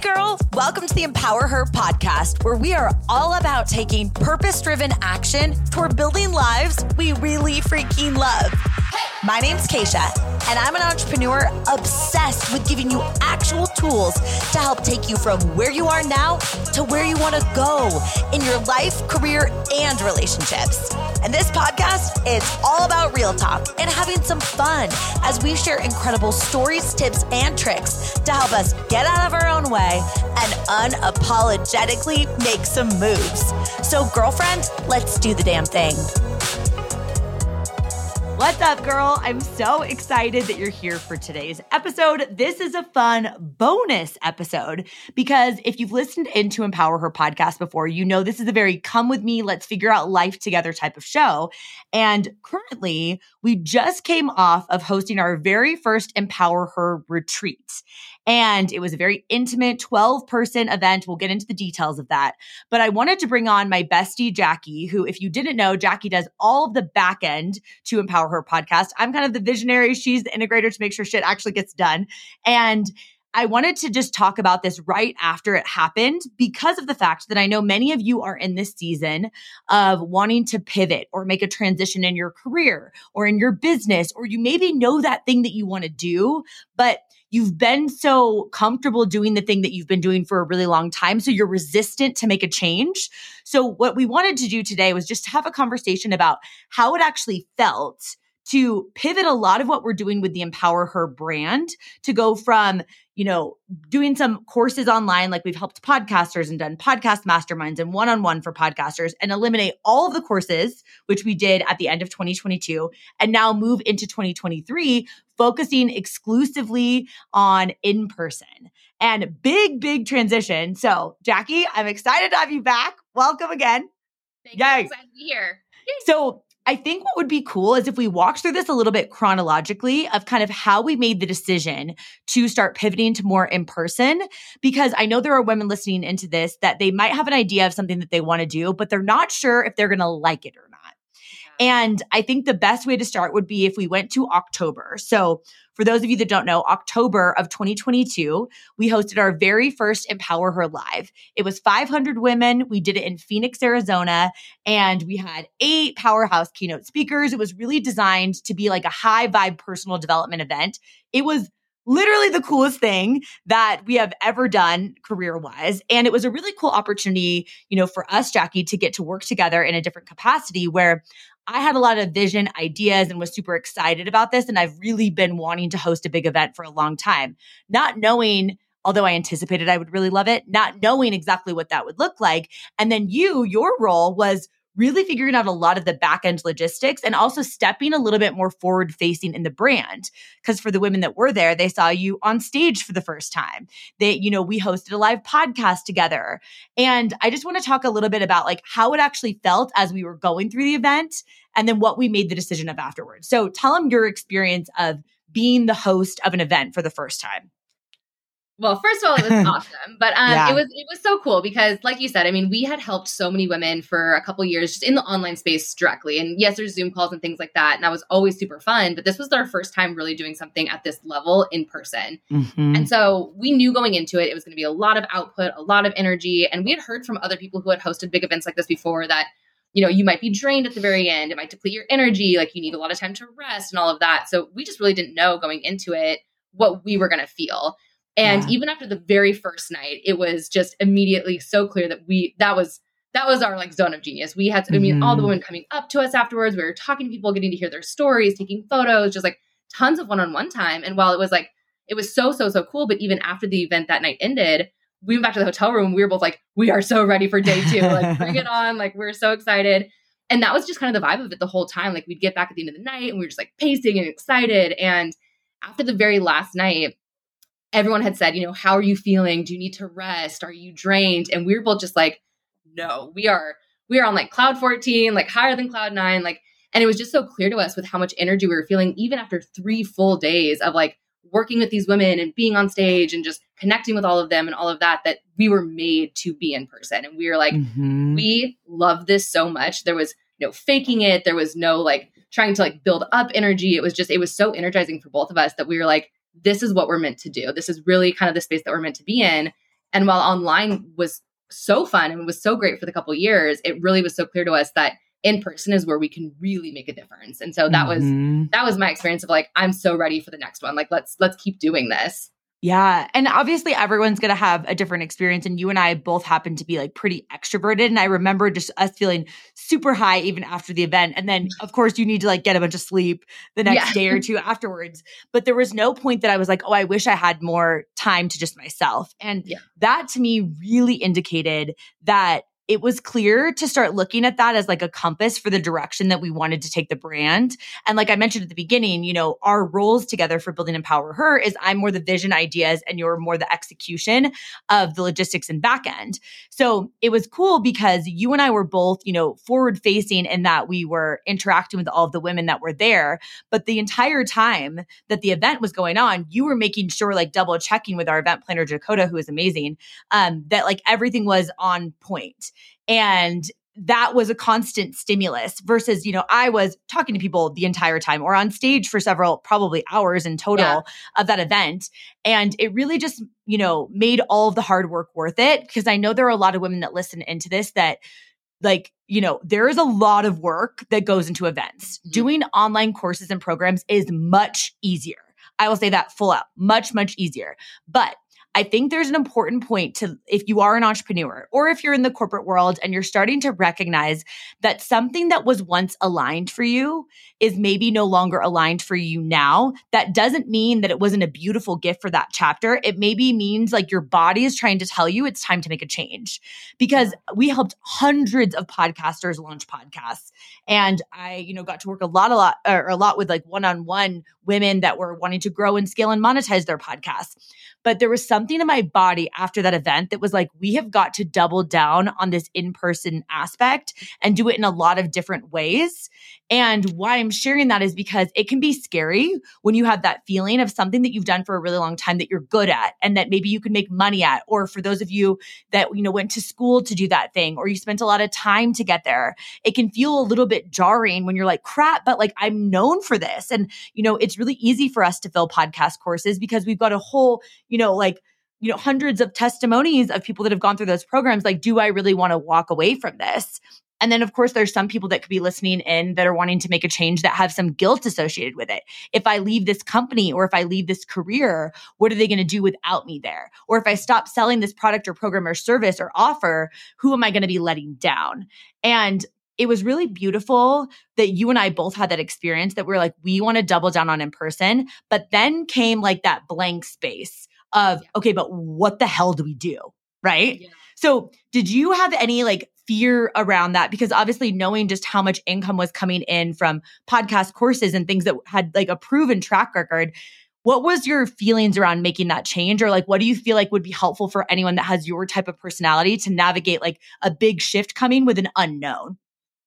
girl. Welcome to the Empower Her podcast, where we are all about taking purpose-driven action toward building lives we really freaking love. My name's Keisha, and I'm an entrepreneur obsessed with giving you actual tools to help take you from where you are now to where you want to go in your life, career, and relationships. And this podcast is all about real talk and having some fun as we share incredible stories, tips, and tricks to help us get out of our own way and unapologetically make some moves. So, girlfriend, let's do the damn thing. What's up, girl? I'm so excited that you're here for today's episode. This is a fun bonus episode because if you've listened into Empower Her podcast before, you know this is a very come with me, let's figure out life together type of show. And currently, we just came off of hosting our very first Empower Her retreat. And it was a very intimate 12-person event. We'll get into the details of that. But I wanted to bring on my bestie, Jackie, who, if you didn't know, Jackie does all of the back end to Empower Her podcast. I'm kind of the visionary. She's the integrator to make sure shit actually gets done. And I wanted to just talk about this right after it happened because of the fact that I know many of you are in this season of wanting to pivot or make a transition in your career or in your business, or you maybe know that thing that you want to do, but you've been so comfortable doing the thing that you've been doing for a really long time. So you're resistant to make a change. So what we wanted to do today was just have a conversation about how it actually felt to pivot a lot of what we're doing with the Empower Her brand to go from, doing some courses online, like we've helped podcasters and done podcast masterminds and one-on-one for podcasters, and eliminate all of the courses, which we did at the end of 2022, and now move into 2023, focusing exclusively on in-person. And big transition. So Jackie, I'm excited to have you back. Welcome again. Thank you. I'm excited to be here. So I think what would be cool is if we walked through this a little bit chronologically of kind of how we made the decision to start pivoting to more in person, because I know there are women listening into this that they might have an idea of something that they want to do, but they're not sure if they're going to like it or not. And I think the best way to start would be if we went to October. So for those of you that don't know, October of 2022, we hosted our very first Empower Her Live. It was 500 women. We did it in Phoenix, Arizona, and we had 8 powerhouse keynote speakers. It was really designed to be like a high vibe personal development event. It was literally the coolest thing that we have ever done career-wise. And it was a really cool opportunity, for us, Jackie, to get to work together in a different capacity where I had a lot of vision, ideas, and was super excited about this. And I've really been wanting to host a big event for a long time, not knowing, although I anticipated I would really love it, not knowing exactly what that would look like. And then your role was really figuring out a lot of the back-end logistics and also stepping a little bit more forward-facing in the brand. Because for the women that were there, they saw you on stage for the first time. We hosted a live podcast together. And I just want to talk a little bit about like how it actually felt as we were going through the event and then what we made the decision of afterwards. So tell them your experience of being the host of an event for the first time. Well, first of all, it was awesome, but it was so cool because, like you said, we had helped so many women for a couple years just in the online space directly. And yes, there's Zoom calls and things like that. And that was always super fun. But this was our first time really doing something at this level in person. Mm-hmm. And so we knew going into it, it was going to be a lot of output, a lot of energy. And we had heard from other people who had hosted big events like this before that, you might be drained at the very end. It might deplete your energy. Like you need a lot of time to rest and all of that. So we just really didn't know going into it what we were going to feel. And even after the very first night, it was just immediately so clear that that was our like zone of genius. We had, all the women coming up to us afterwards, we were talking to people, getting to hear their stories, taking photos, just like tons of one-on-one time. And while it was so cool, but even after the event that night ended, we went back to the hotel room. We were both like, we are so ready for day 2. Like, bring it on. Like, we're so excited. And that was just kind of the vibe of it the whole time. Like, we'd get back at the end of the night and we were just like pacing and excited. And after the very last night, everyone had said, how are you feeling? Do you need to rest? Are you drained? And we were both just like, no, we are on like cloud 14, like higher than cloud 9. Like, and it was just so clear to us with how much energy we were feeling, even after 3 full days of like working with these women and being on stage and just connecting with all of them and all of that, that we were made to be in person. And we were like, we love this so much. There was no faking it. There was no like trying to like build up energy. It was so energizing for both of us that we were like, this is what we're meant to do. This is really kind of the space that we're meant to be in. And while online was so fun and was so great for the couple of years, it really was so clear to us that in person is where we can really make a difference. And so that was my experience of like, I'm so ready for the next one. Like, let's keep doing this. Yeah. And obviously everyone's going to have a different experience. And you and I both happen to be like pretty extroverted. And I remember just us feeling super high even after the event. And then of course you need to like get a bunch of sleep the next day or two afterwards. But there was no point that I was like, oh, I wish I had more time to just myself. And that to me really indicated that it was clear to start looking at that as like a compass for the direction that we wanted to take the brand. And like I mentioned at the beginning, you know, our roles together for Building Empower Her is I'm more the vision ideas and you're more the execution of the logistics and back end. So it was cool because you and I were both, you know, forward facing in that we were interacting with all of the women that were there. But the entire time that the event was going on, you were making sure, like double checking with our event planner, Dakota, who is amazing, that like everything was on point. And that was a constant stimulus versus, you know, I was talking to people the entire time or on stage for several, probably hours in total of that event. And it really just, you know, made all of the hard work worth it. Because I know there are a lot of women that listen into this that like, you know, there is a lot of work that goes into events. Doing online courses and programs is much easier. I will say that full out, much, much easier. But I think there's an important point to, if you are an entrepreneur or if you're in the corporate world and you're starting to recognize that something that was once aligned for you is maybe no longer aligned for you now. That doesn't mean that it wasn't a beautiful gift for that chapter. It maybe means like your body is trying to tell you it's time to make a change, because we helped hundreds of podcasters launch podcasts. And I, you know, got to work a lot with like one-on-one women that were wanting to grow and scale and monetize their podcasts. But there was something in my body after that event that was like, we have got to double down on this in-person aspect and do it in a lot of different ways. And why I'm sharing that is because it can be scary when you have that feeling of something that you've done for a really long time that you're good at and that maybe you can make money at. Or for those of you that, you know, went to school to do that thing, or you spent a lot of time to get there, it can feel a little bit jarring when you're like, crap, but like I'm known for this. And, you know, it's really easy for us to fill podcast courses because we've got a whole, hundreds of testimonies of people that have gone through those programs. Like, do I really want to walk away from this? And then, of course, there's some people that could be listening in that are wanting to make a change that have some guilt associated with it. If I leave this company or if I leave this career, what are they going to do without me there? Or if I stop selling this product or program or service or offer, who am I going to be letting down? And it was really beautiful that you and I both had that experience that we're like, we want to double down on in person. But then came like that blank space of, okay, but what the hell do we do? Right? Yeah. So did you have any like fear around that? Because obviously knowing just how much income was coming in from podcast courses and things that had like a proven track record, what was your feelings around making that change? Or like, what do you feel like would be helpful for anyone that has your type of personality to navigate like a big shift coming with an unknown?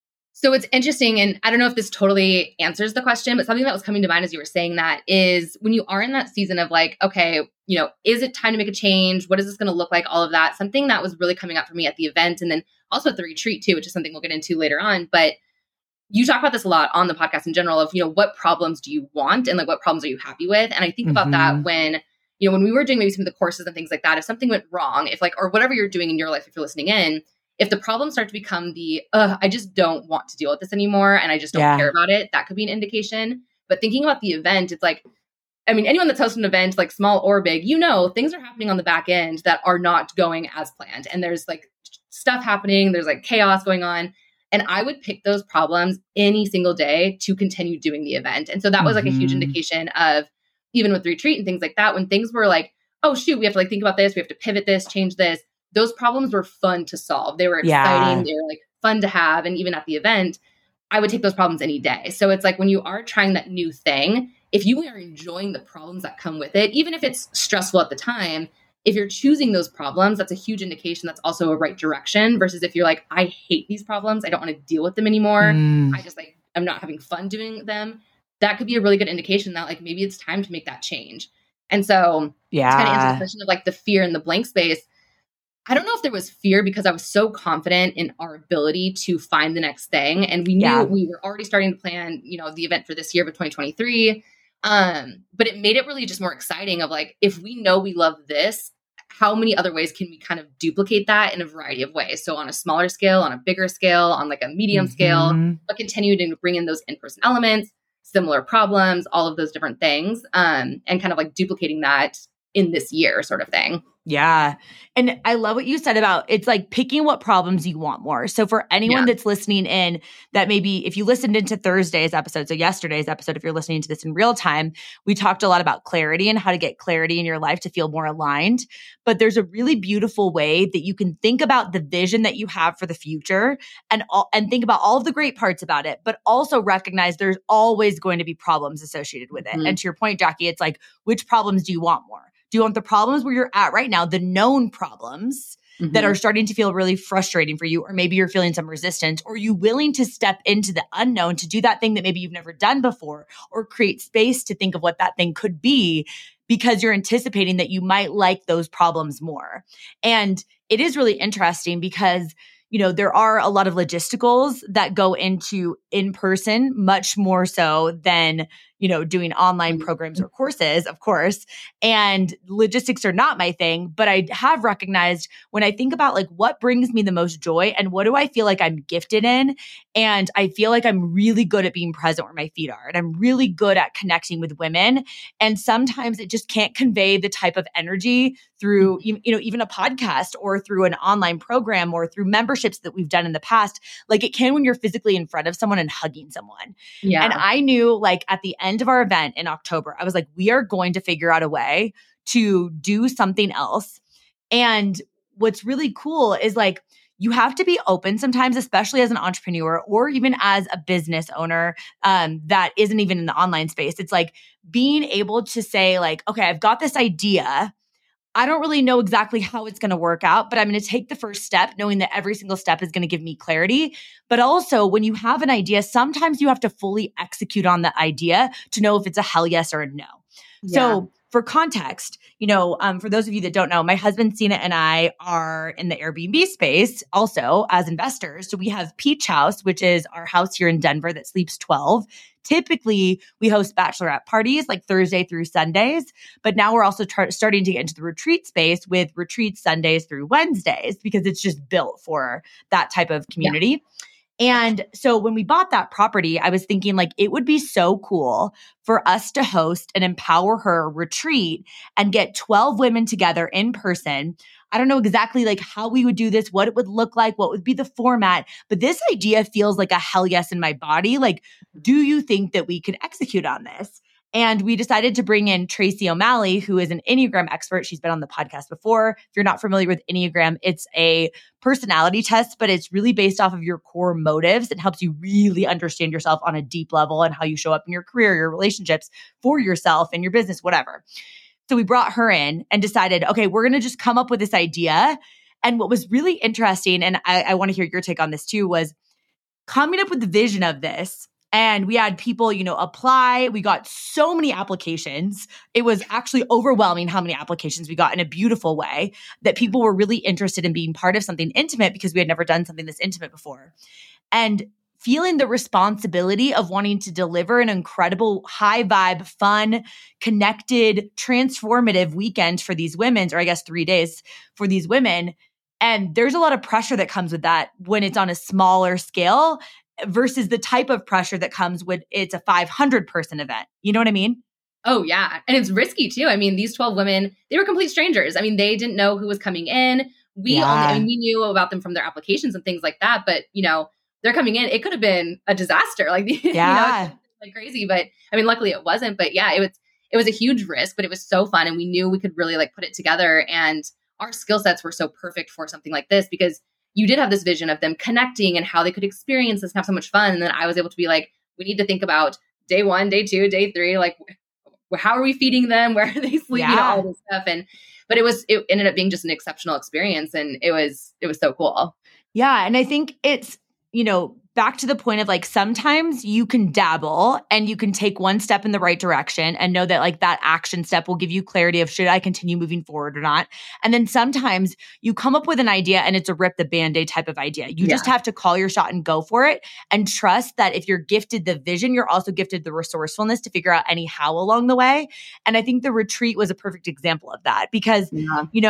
So it's interesting, and I don't know if this totally answers the question, but something that was coming to mind as you were saying that is when you are in that season of like, okay, you know, is it time to make a change? What is this going to look like? All of that. Something that was really coming up for me at the event and then also at the retreat too, which is something we'll get into later on. But you talk about this a lot on the podcast in general of, you know, what problems do you want and like what problems are you happy with? And I think about that when, you know, when we were doing maybe some of the courses and things like that, if something went wrong, if like, or whatever you're doing in your life, if you're listening in, if the problems start to become I just don't want to deal with this anymore and I just don't care about it, that could be an indication. But thinking about the event, it's like, I mean, anyone that's hosting an event, like small or big, you know, things are happening on the back end that are not going as planned. And there's like stuff happening, there's like chaos going on. And I would pick those problems any single day to continue doing the event. And so that was like a huge indication of, even with the retreat and things like that, when things were like, oh shoot, we have to like think about this, we have to pivot this, change this. Those problems were fun to solve. They were exciting. They were like fun to have. And even at the event, I would take those problems any day. So it's like when you are trying that new thing, if you are enjoying the problems that come with it, even if it's stressful at the time, if you're choosing those problems, that's a huge indication that's also a right direction versus if you're like, I hate these problems. I don't want to deal with them anymore. I just like, I'm not having fun doing them. That could be a really good indication that like, maybe it's time to make that change. And so to kind of answer the question of like the fear in the blank space, I don't know if there was fear because I was so confident in our ability to find the next thing. And we knew we were already starting to plan, you know, the event for this year of 2023. But it made it really just more exciting of like, if we know we love this, how many other ways can we kind of duplicate that in a variety of ways? So on a smaller scale, on a bigger scale, on like a medium scale, but continue to bring in those in-person elements, similar problems, all of those different things, and kind of like duplicating that in this year sort of thing. Yeah. And I love what you said about it's like picking what problems you want more. So for anyone that's listening in, that maybe if you listened into Thursday's episode, so yesterday's episode, if you're listening to this in real time, we talked a lot about clarity and how to get clarity in your life to feel more aligned. But there's a really beautiful way that you can think about the vision that you have for the future and think about all of the great parts about it, but also recognize there's always going to be problems associated with it. And to your point, Jackie, it's like, which problems do you want more? Do you want the problems where you're at right now, the known problems that are starting to feel really frustrating for you, or maybe you're feeling some resistance, or are you willing to step into the unknown to do that thing that maybe you've never done before, or create space to think of what that thing could be because you're anticipating that you might like those problems more? And it is really interesting because there are a lot of logisticals that go into in-person much more so than, doing online programs or courses, of course. And logistics are not my thing, but I have recognized when I think about like what brings me the most joy and what do I feel like I'm gifted in, and I feel like I'm really good at being present where my feet are, and I'm really good at connecting with women. And sometimes it just can't convey the type of energy through, even a podcast or through an online program or through memberships that we've done in the past, like it can when you're physically in front of someone and hugging someone. Yeah. And I knew like at the end of our event in October, I was like, we are going to figure out a way to do something else. And what's really cool is like, you have to be open sometimes, especially as an entrepreneur or even as a business owner that isn't even in the online space. It's like being able to say like, okay, I've got this idea. I don't really know exactly how it's going to work out, but I'm going to take the first step knowing that every single step is going to give me clarity. But also when you have an idea, sometimes you have to fully execute on the idea to know if it's a hell yes or a no. Yeah. So for context, for those of you that don't know, my husband, Sina, and I are in the Airbnb space also as investors. So we have Peach House, which is our house here in Denver that sleeps 12. Typically, we host bachelorette parties like Thursday through Sundays, but now we're also starting to get into the retreat space with retreats Sundays through Wednesdays because it's just built for that type of community. Yeah. And so when we bought that property, I was thinking like it would be so cool for us to host an Empower Her retreat and get 12 women together in person. I don't know exactly like how we would do this, what it would look like, what would be the format, but this idea feels like a hell yes in my body. Like, do you think that we could execute on this? And we decided to bring in Tracy O'Malley, who is an Enneagram expert. She's been on the podcast before. If you're not familiar with Enneagram, it's a personality test, but it's really based off of your core motives. It helps you really understand yourself on a deep level and how you show up in your career, your relationships, for yourself and your business, whatever. So we brought her in and decided, okay, we're going to just come up with this idea. And what was really interesting, and I want to hear your take on this too, was coming up with the vision of this. And we had people, apply. We got so many applications. It was actually overwhelming how many applications we got in a beautiful way, that people were really interested in being part of something intimate because we had never done something this intimate before. And feeling the responsibility of wanting to deliver an incredible high vibe, fun, connected, transformative weekend for these women, or I guess 3 days for these women. And there's a lot of pressure that comes with that when it's on a smaller scale versus the type of pressure that comes with it's a 500 person event. You know what I mean? Oh, yeah. And it's risky too. I mean, these 12 women, they were complete strangers. I mean, they didn't know who was coming in. We knew about them from their applications and things like that. But, they're coming in. It could have been a disaster, like, like crazy. But I mean, luckily it wasn't. But yeah, it was a huge risk, but it was so fun. And we knew we could really like put it together. And our skill sets were so perfect for something like this because you did have this vision of them connecting and how they could experience this and have so much fun. And then I was able to be like, we need to think about day 1, day 2, day 3, like how are we feeding them? Where are they sleeping? All this stuff. But it ended up being just an exceptional experience. And it was so cool. Yeah. And I think it's, back to the point of like, sometimes you can dabble and you can take one step in the right direction and know that like that action step will give you clarity of should I continue moving forward or not. And then sometimes you come up with an idea and it's a rip the Band-Aid type of idea. You just have to call your shot and go for it and trust that if you're gifted the vision, you're also gifted the resourcefulness to figure out any how along the way. And I think the retreat was a perfect example of that because,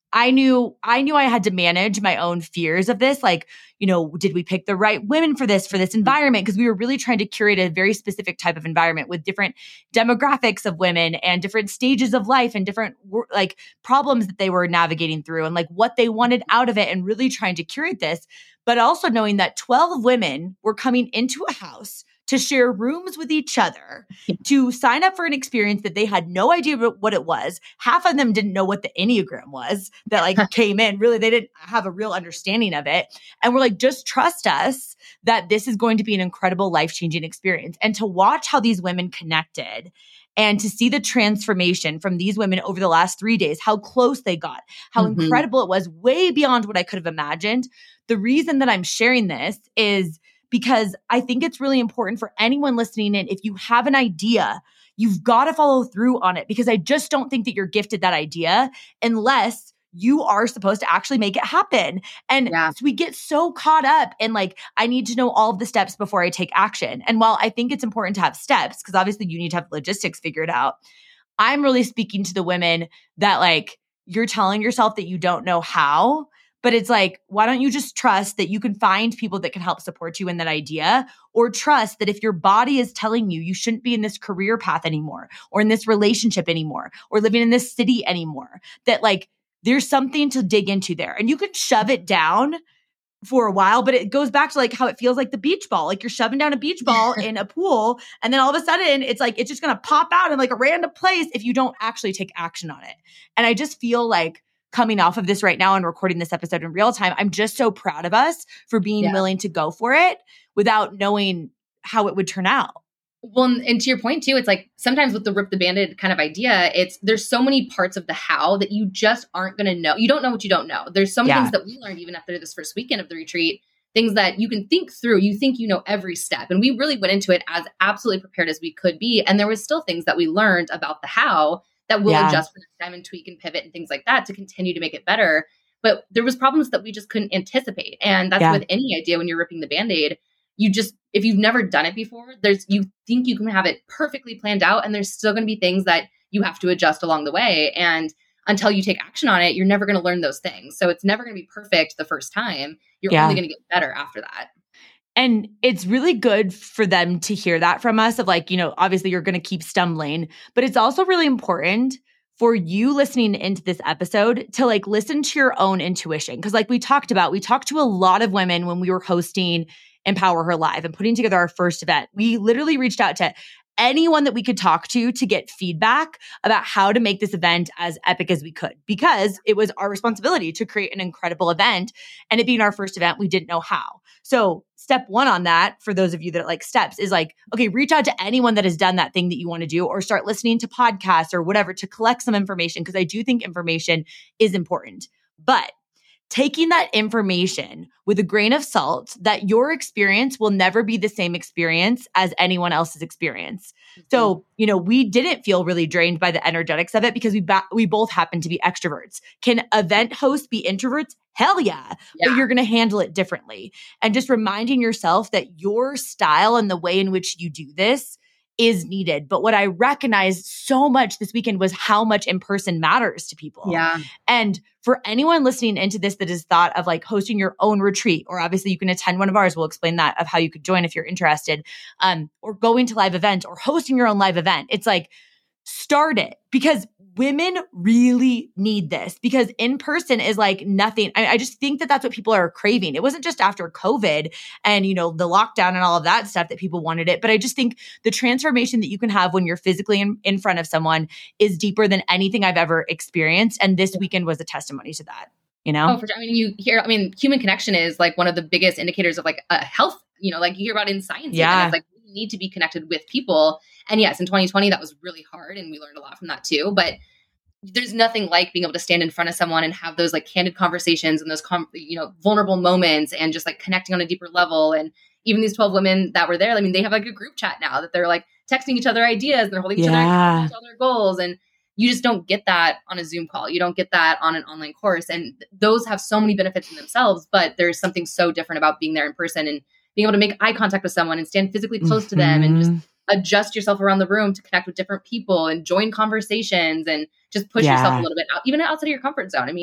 I knew I had to manage my own fears of this. Like, did we pick the right women for this environment? Because we were really trying to curate a very specific type of environment with different demographics of women and different stages of life and different like problems that they were navigating through and like what they wanted out of it, and really trying to curate this. But also knowing that 12 women were coming into a house to share rooms with each other, to sign up for an experience that they had no idea what it was. Half of them didn't know what the Enneagram was that like came in. Really, they didn't have a real understanding of it. And we're like, just trust us that this is going to be an incredible life-changing experience. And to watch how these women connected and to see the transformation from these women over the last 3 days, how close they got, how incredible it was, way beyond what I could have imagined. The reason that I'm sharing this is because I think it's really important for anyone listening in. If you have an idea, you've got to follow through on it, because I just don't think that you're gifted that idea unless you are supposed to actually make it happen. And so we get so caught up in like, I need to know all of the steps before I take action. And while I think it's important to have steps, because obviously you need to have logistics figured out, I'm really speaking to the women that like, you're telling yourself that you don't know how. But it's like, why don't you just trust that you can find people that can help support you in that idea, or trust that if your body is telling you shouldn't be in this career path anymore, or in this relationship anymore, or living in this city anymore, that like there's something to dig into there. And you could shove it down for a while, but it goes back to like how it feels like the beach ball. Like you're shoving down a beach ball in a pool, and then all of a sudden it's like, it's just going to pop out in like a random place if you don't actually take action on it. And I just feel like, coming off of this right now and recording this episode in real time, I'm just so proud of us for being willing to go for it without knowing how it would turn out. Well, and to your point too, it's like sometimes with the rip the Band-Aid kind of idea, there's so many parts of the how that you just aren't going to know. You don't know what you don't know. There's so many things that we learned even after this first weekend of the retreat, things that you can think through. You think you know every step. And we really went into it as absolutely prepared as we could be. And there was still things that we learned about the how that we'll adjust for next time and tweak and pivot and things like that to continue to make it better. But there was problems that we just couldn't anticipate. And that's with any idea when you're ripping the Band-Aid. You just, if you've never done it before, you think you can have it perfectly planned out, and there's still going to be things that you have to adjust along the way. And until you take action on it, you're never going to learn those things. So it's never going to be perfect the first time. You're only going to get better after that. And it's really good for them to hear that from us of like, obviously you're going to keep stumbling, but it's also really important for you listening into this episode to like listen to your own intuition. Cause like we talked to a lot of women when we were hosting Empower Her Live and putting together our first event. We literally reached out to anyone that we could talk to get feedback about how to make this event as epic as we could, because it was our responsibility to create an incredible event. And it being our first event, we didn't know how. So step one on that, for those of you that like steps, is like, okay, reach out to anyone that has done that thing that you want to do, or start listening to podcasts or whatever to collect some information, because I do think information is important. But taking that information with a grain of salt, that your experience will never be the same experience as anyone else's experience. So, we didn't feel really drained by the energetics of it because we both happen to be extroverts. Can event hosts be introverts? Hell yeah. But you're going to handle it differently. And just reminding yourself that your style and the way in which you do this is needed. But what I recognized so much this weekend was how much in person matters to people. Yeah. And for anyone listening into this that has thought of like hosting your own retreat, or obviously you can attend one of ours, we'll explain that of how you could join if you're interested, or going to live events or hosting your own live event. It's like, start it, because women really need this, because in person is like nothing. I just think that that's what people are craving. It wasn't just after COVID and, the lockdown and all of that stuff that people wanted it. But I just think the transformation that you can have when you're physically in front of someone is deeper than anything I've ever experienced. And this weekend was a testimony to that, Oh, for sure. Human connection is like one of the biggest indicators of like health, like you hear about in science. Yeah. It's like we need to be connected with people. And yes, in 2020, that was really hard. And we learned a lot from that too. But there's nothing like being able to stand in front of someone and have those like candid conversations and those, vulnerable moments, and just like connecting on a deeper level. And even these 12 women that were there, they have like a group chat now that they're like texting each other ideas and they're holding each other accountable to all their goals. And you just don't get that on a Zoom call. You don't get that on an online course. And those have so many benefits in themselves, but there's something so different about being there in person and being able to make eye contact with someone and stand physically close to them and just adjust yourself around the room to connect with different people and join conversations and just push yourself a little bit out, even outside of your comfort zone.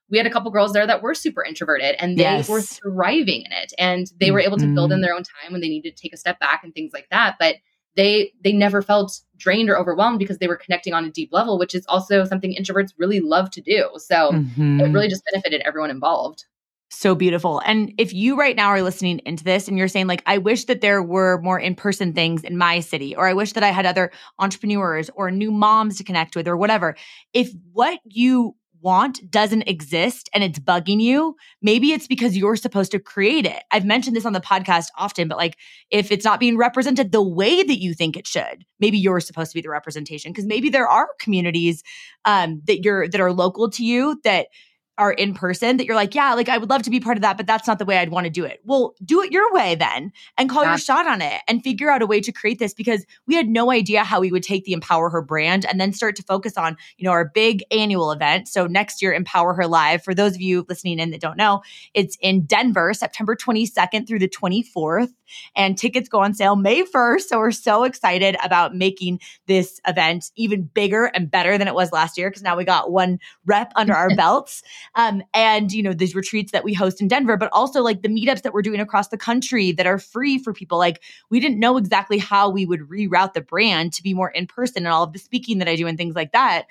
we had a couple girls there that were super introverted and they were thriving in it. And they were able to build in their own time when they needed to take a step back and things like that. But they never felt drained or overwhelmed because they were connecting on a deep level, which is also something introverts really love to do. So it really just benefited everyone involved. So beautiful. And if you right now are listening into this and you're saying like, I wish that there were more in-person things in my city, or I wish that I had other entrepreneurs or new moms to connect with or whatever. If what you want doesn't exist and it's bugging you, maybe it's because you're supposed to create it. I've mentioned this on the podcast often, but like if it's not being represented the way that you think it should, maybe you're supposed to be the representation, because maybe there are communities that are local to you that are in person that you're like, yeah, like I would love to be part of that, but that's not the way I'd want to do it. Well, do it your way then and call your shot on it and figure out a way to create this, because we had no idea how we would take the Empower Her brand and then start to focus on, our big annual event. So next year, Empower Her Live, for those of you listening in that don't know, it's in Denver, September 22nd through the 24th. And tickets go on sale May 1st. So we're so excited about making this event even bigger and better than it was last year, because now we got one rep under our belts. And, these retreats that we host in Denver, but also like the meetups that we're doing across the country that are free for people. Like we didn't know exactly how we would reroute the brand to be more in person and all of the speaking that I do and things like that.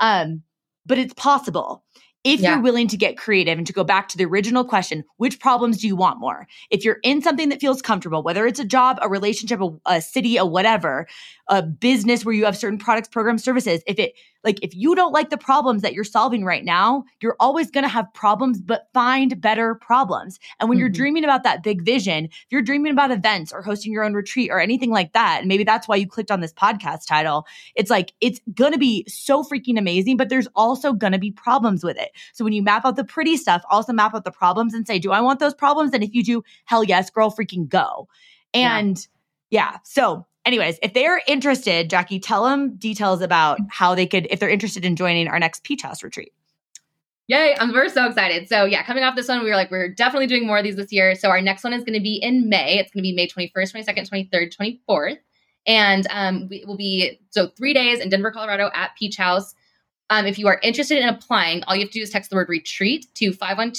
But it's possible. If you're willing to get creative and to go back to the original question, which problems do you want more? If you're in something that feels comfortable, whether it's a job, a relationship, a city, a whatever, a business where you have certain products, programs, services, if you don't like the problems that you're solving right now, you're always going to have problems, but find better problems. And when you're dreaming about that big vision, if you're dreaming about events or hosting your own retreat or anything like that, and maybe that's why you clicked on this podcast title, it's like, it's going to be so freaking amazing, but there's also going to be problems with it. So when you map out the pretty stuff, also map out the problems and say, do I want those problems? And if you do, hell yes, girl, freaking go. And so anyways, if they're interested, Jackie, tell them details about how they could, if they're interested in joining our next Peach House retreat. Yay, we're so excited. So coming off this one, we were like, we're definitely doing more of these this year. So our next one is going to be in May. It's going to be May 21st, 22nd, 23rd, 24th. And we will be, 3 days in Denver, Colorado at Peach House. If you are interested in applying, all you have to do is text the word retreat to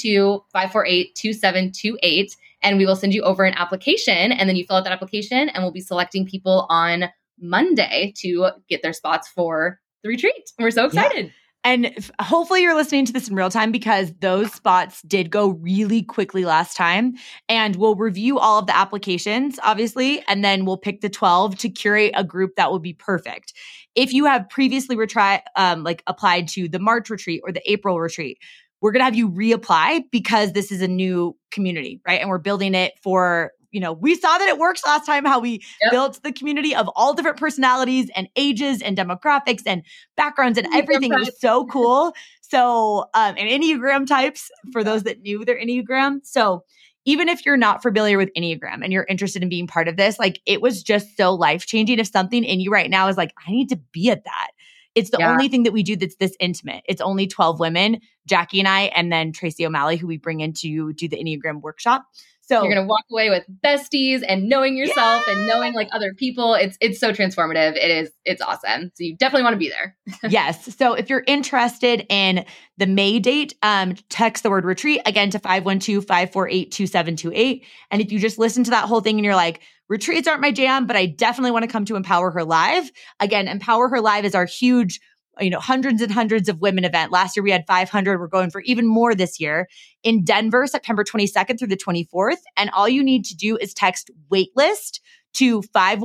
512-548-2728. And we will send you over an application, and then you fill out that application, and we'll be selecting people on Monday to get their spots for the retreat. And we're so excited. Yeah. And hopefully you're listening to this in real time, because those spots did go really quickly last time. And we'll review all of the applications, obviously, and then we'll pick the 12 to curate a group that will be perfect. If you have previously applied to the March retreat or the April retreat, we're going to have you reapply, because this is a new community, right? And we're building it for, we saw that it works last time, how we built the community of all different personalities and ages and demographics and backgrounds and everything. It was so cool. So, and Enneagram types for those that knew their Enneagram. So even if you're not familiar with Enneagram and you're interested in being part of this, like it was just so life-changing. If something in you right now is like, I need to be at that. It's the only thing that we do that's this intimate. It's only 12 women, Jackie and I, and then Tracy O'Malley, who we bring in to do the Enneagram workshop. So you're going to walk away with besties and knowing yourself and knowing like other people. It's so transformative. It's awesome. So you definitely want to be there. Yes. So if you're interested in the May date, text the word retreat again to 512-548-2728. And if you just listen to that whole thing and you're like, retreats aren't my jam, but I definitely want to come to Empower Her Live. Again, Empower Her Live is our huge, hundreds and hundreds of women event. Last year we had 500. We're going for even more this year in Denver, September 22nd through the 24th. And all you need to do is text waitlist to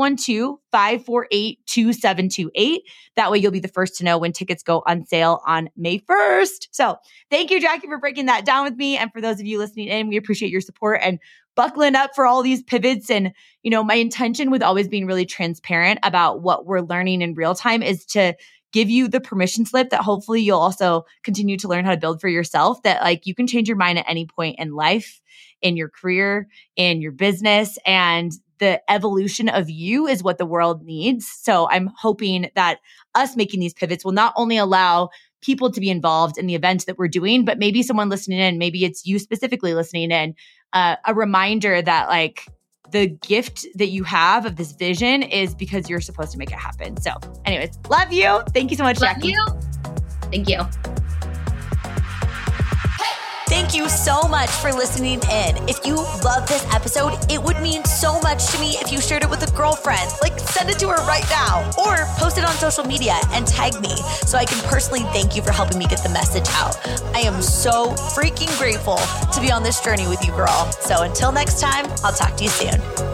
512-548-2728. That way you'll be the first to know when tickets go on sale on May 1st. So thank you, Jackie, for breaking that down with me. And for those of you listening in, we appreciate your support and buckling up for all these pivots. And, my intention with always being really transparent about what we're learning in real time is to give you the permission slip that hopefully you'll also continue to learn how to build for yourself, that like you can change your mind at any point in life, in your career, in your business, and the evolution of you is what the world needs. So I'm hoping that us making these pivots will not only allow people to be involved in the event that we're doing, but maybe someone listening in, maybe it's you specifically listening in, a reminder that like the gift that you have of this vision is because you're supposed to make it happen. So anyways, love you. Thank you so much, Jackie. Love you. Thank you. Thank you so much for listening in. If you love this episode, it would mean so much to me if you shared it with a girlfriend. Like, send it to her right now or post it on social media and tag me so I can personally thank you for helping me get the message out. I am so freaking grateful to be on this journey with you, girl. So until next time, I'll talk to you soon.